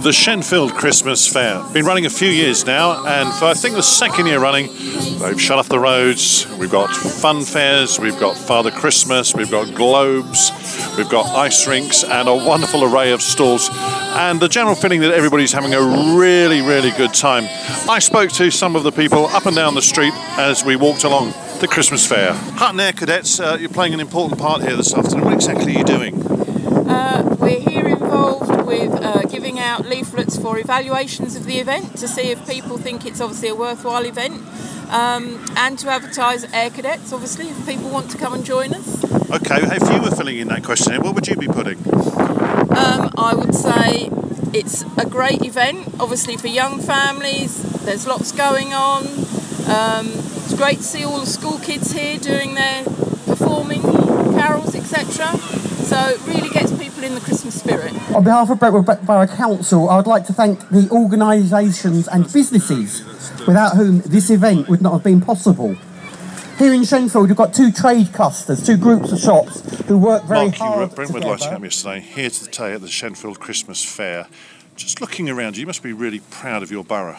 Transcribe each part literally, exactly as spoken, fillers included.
The Shenfield Christmas Fair. Been running a few years now, and for I think the second year running, they've shut off the roads. We've got fun fairs, we've got Father Christmas, we've got globes, we've got ice rinks, and a wonderful array of stalls. And the general feeling that everybody's having a really, really good time. I spoke to some of the people up and down the street as we walked along the Christmas Fair. Hutton Air Cadets, uh, you're playing an important part here this afternoon. What exactly are you doing? Uh, we're here involved with uh, giving out leaflets for evaluations of the event to see if people think it's obviously a worthwhile event, um, and to advertise Air Cadets, obviously, if people want to come and join us. Okay, if you were filling in that questionnaire, what would you be putting? Um, I would say it's a great event, obviously for young families. There's lots going on. Um, it's great to see all the school kids here doing their performing carols, et cetera. So it really gets people in the Christmas spirit. On behalf of Brentwood Borough Council, I would like to thank the organisations and businesses without whom this event would not have been possible. Here in Shenfield, we've got two trade clusters, two groups of shops who work very Mark, hard you were at Brentwood together. Lighting Up yesterday, here today at the Shenfield Christmas Fair. Just looking around, you must be really proud of your borough.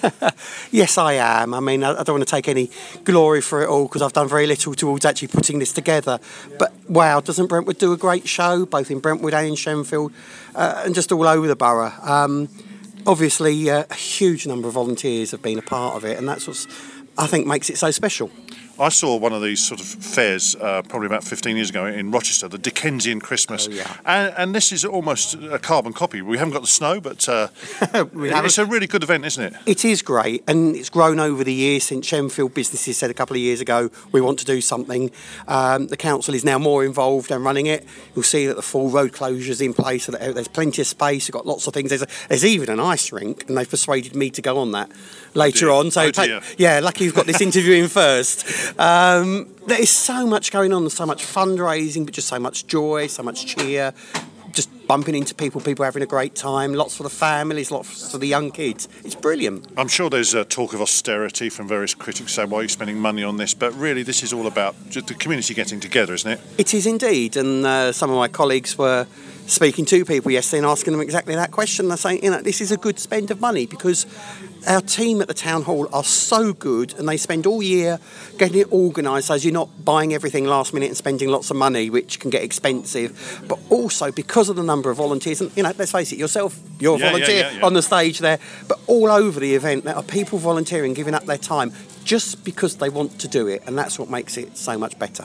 Yes, I am. I mean, I don't want to take any glory for it all because I've done very little towards actually putting this together. But wow, doesn't Brentwood do a great show, both in Brentwood and in Shenfield, uh, and just all over the borough? Um, obviously, uh, a huge number of volunteers have been a part of it, and that's what I think makes it so special. I saw one of these sort of fairs uh, probably about fifteen years ago in Rochester, the Dickensian Christmas. Oh, yeah. and, and this is almost a carbon copy. We haven't got the snow, but uh, it's a really good event, isn't it? It is great, and it's grown over the years since Shenfield businesses said a couple of years ago, we want to do something. Um, the council is now more involved and running it. You'll see that the full road closures in place, so that there's plenty of space. We've got lots of things. There's, a, there's even an ice rink, and they've persuaded me to go on that later oh on. So oh take, yeah, lucky you've got this interview in first. Um, there is so much going on. There's so much fundraising, but just so much joy, so much cheer. Just bumping into people, people having a great time. Lots for the families, lots for the young kids. It's brilliant. I'm sure there's uh, talk of austerity from various critics saying, why are you spending money on this? But really, this is all about just the community getting together, isn't it? It is indeed. And uh, some of my colleagues were speaking to people yesterday and asking them exactly that question. They're saying, you know, this is a good spend of money because our team at the town hall are so good and they spend all year getting it organised so you're not buying everything last minute and spending lots of money, which can get expensive. But also because of the number of volunteers, and, you know, let's face it, yourself, you're a yeah, volunteer yeah, yeah, yeah. on the stage there, but all over the event there are people volunteering, giving up their time just because they want to do it, and that's what makes it so much better.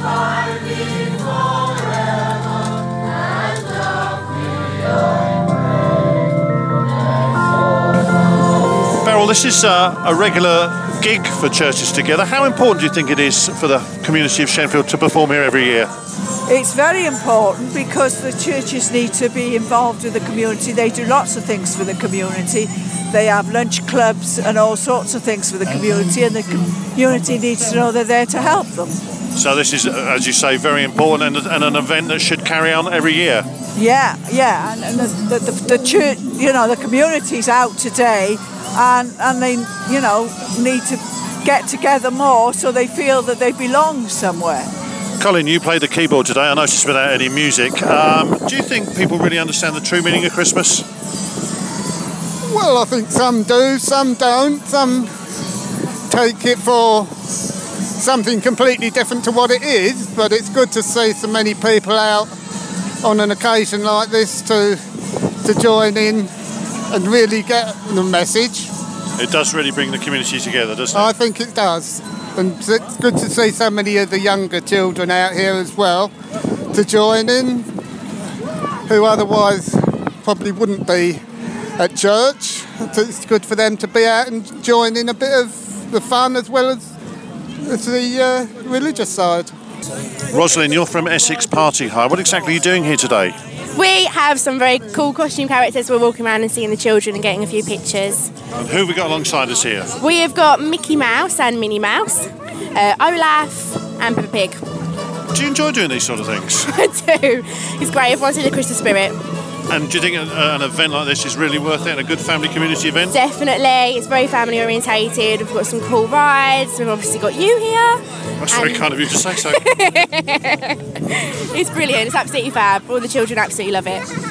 Beryl, this is uh, a regular gig for Churches Together. How important do you think it is for the community of Shenfield to perform here every year? It's very important because the churches need to be involved with the community. They do lots of things for the community. They have lunch clubs and all sorts of things for the community, and the community needs to know they're there to help them. So this is, as you say, very important and, and an event that should carry on every year. Yeah, yeah, and, and the, the, the, the church, you know, the community's out today, and and they, you know, need to get together more so they feel that they belong somewhere. Colin, you played the keyboard today, I noticed, without any music. Um, do you think people really understand the true meaning of Christmas? Well, I think some do, some don't. Some take it for something completely different to what it is, but it's good to see so many people out on an occasion like this to to join in and really get the message. It does really bring the community together, doesn't it? I think it does. And it's good to see so many of the younger children out here as well to join in, who otherwise probably wouldn't be at church. It's good for them to be out and join in a bit of the fun as well as, as the uh, religious side. Rosalind, you're from Essex Party High. What exactly are you doing here today? We have some very cool costume characters. We're walking around and seeing the children and getting a few pictures. And who have we got alongside us here? We have got Mickey Mouse and Minnie Mouse, uh, Olaf and Peppa Pig. Do you enjoy doing these sort of things? I do. It's great. Everyone's in the Christmas spirit. And do you think a, an event like this is really worth it and a good family community event? Definitely. It's very family orientated. We've got some cool rides. We've obviously got you here. That's very kind of you to say so. It's brilliant. It's absolutely fab. All the children absolutely love it.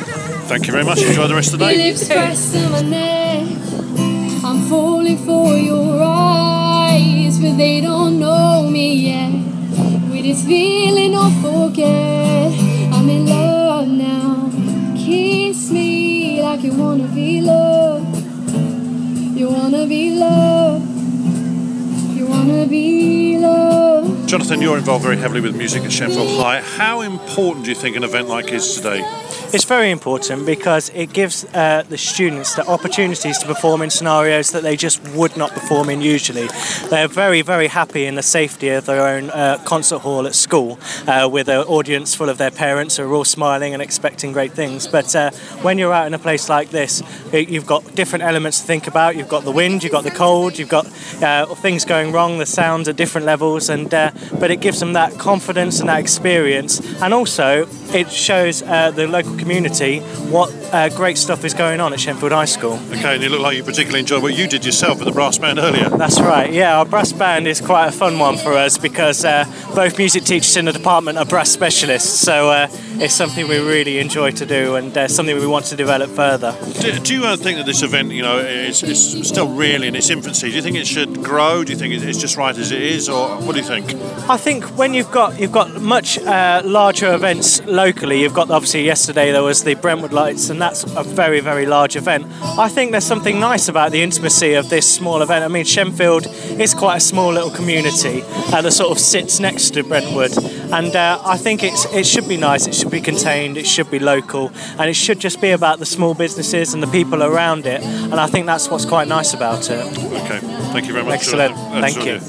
Thank you very much. Enjoy the rest of the day. Lips pressed to my neck. I'm falling for your eyes, but they don't know me yet. With this feeling of forget, I'm in love now. Kiss me like you wanna be loved. You wanna be loved. You wanna be loved. Jonathan, you're involved very heavily with music at Shenfield High. How important do you think an event like is today? It's very important because it gives uh, the students the opportunities to perform in scenarios that they just would not perform in usually. They're very, very happy in the safety of their own uh, concert hall at school uh, with an audience full of their parents who are all smiling and expecting great things. But uh, when you're out in a place like this, it, you've got different elements to think about. You've got the wind, you've got the cold, you've got uh, things going wrong, the sounds at different levels, and uh, but it gives them that confidence and that experience. And also, it shows uh, the local community what uh, great stuff is going on at Shenfield High School. Okay, and you look like you particularly enjoyed what you did yourself with the brass band earlier. That's right, yeah, our brass band is quite a fun one for us because uh, both music teachers in the department are brass specialists, so uh, it's something we really enjoy to do and uh, something we want to develop further. Do, do you uh, think that this event, you know, is, is still really in its infancy? Do you think it should grow? Do you think it's just right as it is, or what do you think? I think when you've got you've got much uh, larger events locally, you've got obviously yesterday there was the Brentwood Lights, and that's a very very large event. I think there's something nice about the intimacy of this small event. I mean, Shenfield is quite a small little community uh, that sort of sits next to Brentwood, and uh, I think it's it should be nice. It should be contained. It should be local, and it should just be about the small businesses and the people around it. And I think that's what's quite nice about it. Okay, thank you very much. Excellent. Thank you.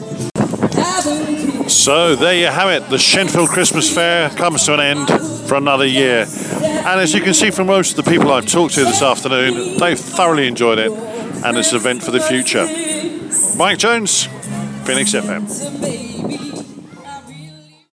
So there you have it. The Shenfield Christmas Fair comes to an end for another year. And as you can see from most of the people I've talked to this afternoon, they've thoroughly enjoyed it, and it's an event for the future. Mike Jones, Phoenix F M.